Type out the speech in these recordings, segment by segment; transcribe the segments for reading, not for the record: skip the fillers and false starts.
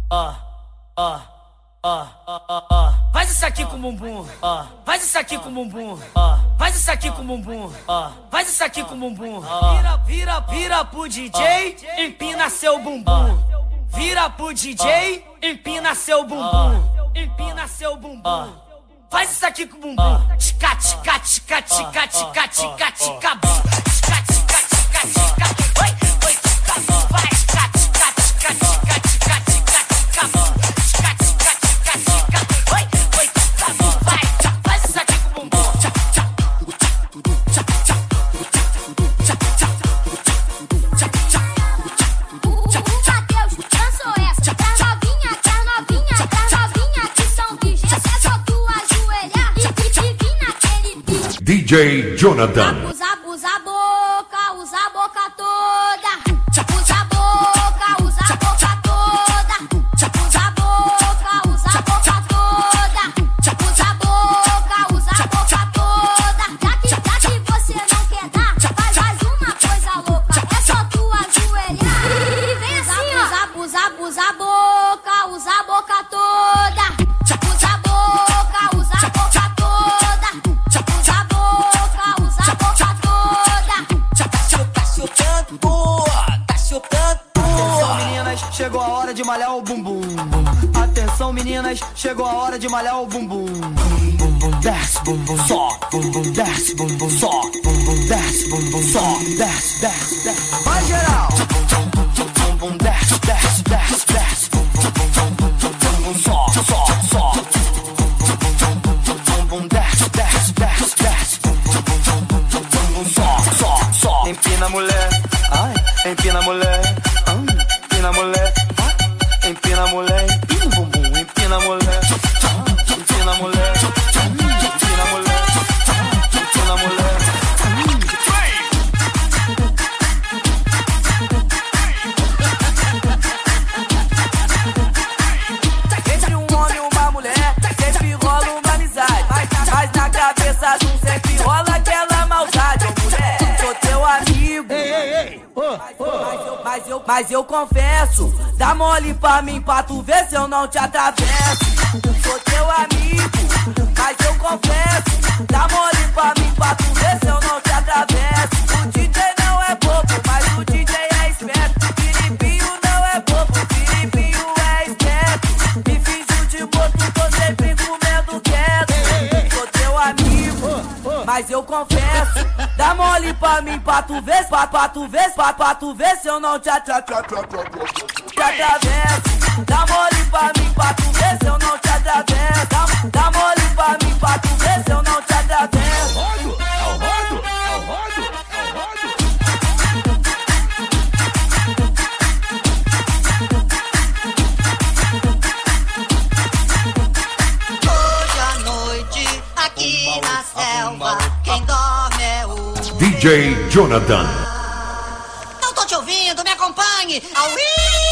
Faz isso aqui com o bumbum, faz isso aqui com o bumbum, faz isso aqui com o bumbum, faz isso aqui com o bumbum. Vira pro DJ, empina seu bumbum. Vira pro DJ, empina seu bumbum, empina seu bumbum. Faz isso aqui com o bumbum. Tica, tica, tica, tica, tica, tica, tica, bum. Tica, tica, tica, tica, oi, oi, tica, bum. Vai, tica, tica, tica, tica, tica, tica, tica, bum. Tica, tica, tica, tica, oi, oi, tica, bum. Vai, faz isso aqui com o bumbum. Tcha, tcha, tcha, tcha, tcha, tcha, tcha, Mateus, dançou essa. Tá novinha que são virgens. É só tu ajoelhar e vir naquele beat. DJ Jonathan. Usa a boca toda. Usa a boca toda. Usa a boca toda. Usa a boca toda. Já que você não quer dar, faz uma coisa louca. É só tu ajoelhar e vem assim, ó. Usa a boca toda. Usa a boca toda. Usa a boca toda. Tá chupando. Atenção meninas, chegou a hora de malhar o bumbum. Atenção meninas, chegou a hora de malhar o bumbum. Desce bumbum, só bumbum, desce bumbum, só bumbum, desce bumbum, só desce, desce, desce. Vai geral. Bumbum, desce, desce, desce, desce. Bumbum, só. Bumbum, desce, desce, desce, desce. Bumbum, só. Empina mulher, ai, empina mulher, empina mulher, empina mulher, empina o bumbum, empina mulher, empina mulher, empina mulher, empina mulher. Entre um homem e uma mulher, sempre rola uma amizade, mas na cabeça de um sempre rola aquela maldade. Ô mulher, sou teu amigo, mas eu confesso, dá mole pra mim pra tu ver se eu não te atravesso. Sou teu amigo, mas eu confesso, dá mole pra mim pra tu ver se eu não te atravesso. O DJ não é bobo, mas o DJ é esperto. Filipinho não é bobo, Filipinho é esperto. Me finjo de morto, tô sempre comendo quieto. Sou teu amigo, mas eu confesso, dá mole pra mim pra tu ver, pra tu ver se eu não te atravesso. Dá mole pra mim pra tu ver se eu não te atravesso. Dá mole pra mim pra tu ver se eu não te atravesso. Hoje à noite, aqui na selva, quem dorme é o DJ Jonathan. Não tô te ouvindo, me acompanhe. Auí!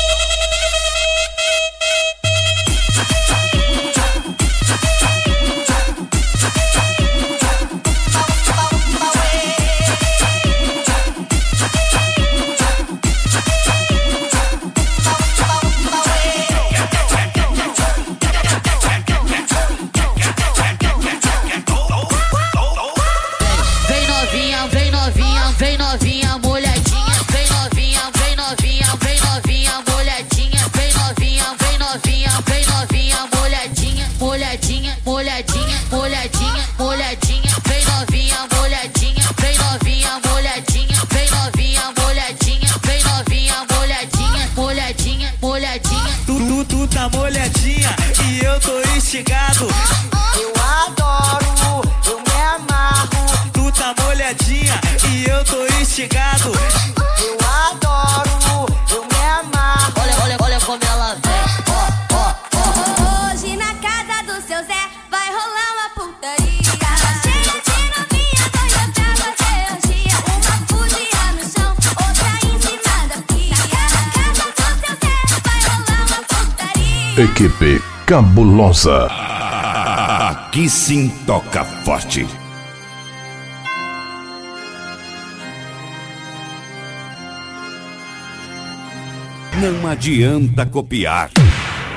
Vem novinha, molhadinha, vem novinha, molhadinha, vem novinha, molhadinha, molhadinha, molhadinha, molhadinha, vem novinha, molhadinha, molhadinha, vem novinha, molhadinha. Tu tá molhadinha e eu tô instigado. Eu adoro, eu me amarro. Tu tá molhadinha e eu tô instigado. Eu adoro, eu me amarro. Olha como ela vem. Hoje na casa do seu Zé vai rolar uma putaria. Cheia de novinha, vou mostrar você hoje. Uma fuzia no chão, outra em cima da pia. Na casa do seu Zé vai rolar uma putaria. Equipe Cabulosa. Aqui sim toca forte. Não adianta copiar.